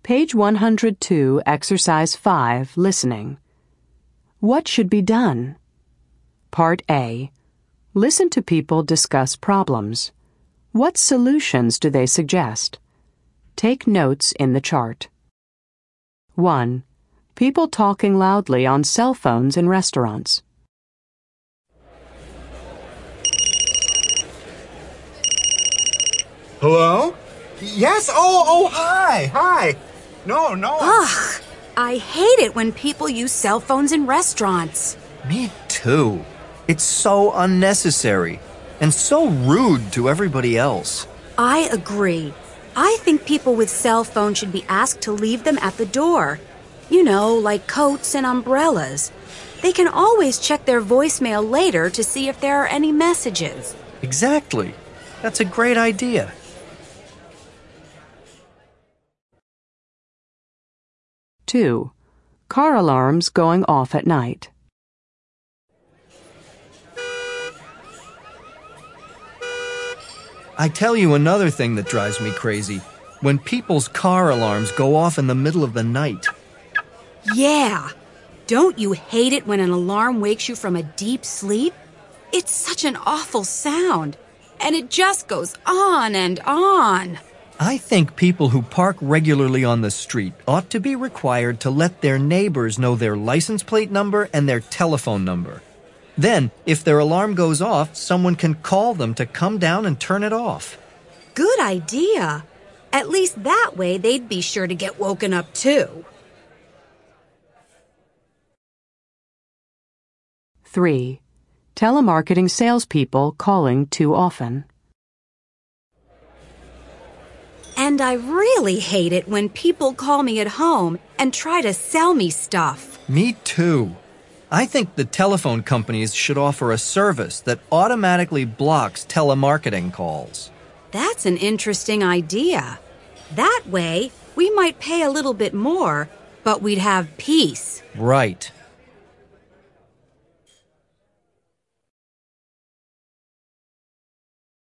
Page 102, Exercise 5, Listening. What should be done? Part A. Listen to people discuss problems. What solutions do they suggest? Take notes in the chart. 1. People talking loudly on cell phones in restaurants. Hello? Yes? Oh, hi. No. Ugh, I hate it when people use cell phones in restaurants. Me too. It's so unnecessary and so rude to everybody else. I agree. I think people with cell phones should be asked to leave them at the door. You know, like coats and umbrellas. They can always check their voicemail later to see if there are any messages. Exactly. That's a great idea. Two. Car alarms going off at night. I tell you another thing that drives me crazy. When people's car alarms go off in the middle of the night. Yeah. Don't you hate it when an alarm wakes you from a deep sleep? It's such an awful sound. And it just goes on and on. I think people who park regularly on the street ought to be required to let their neighbors know their license plate number and their telephone number. Then, if their alarm goes off, someone can call them to come down and turn it off. Good idea. At least that way they'd be sure to get woken up too. 3. Telemarketing salespeople calling too often. And I really hate it when people call me at home and try to sell me stuff. Me too. I think the telephone companies should offer a service that automatically blocks telemarketing calls. That's an interesting idea. That way, we might pay a little bit more, but we'd have peace. Right.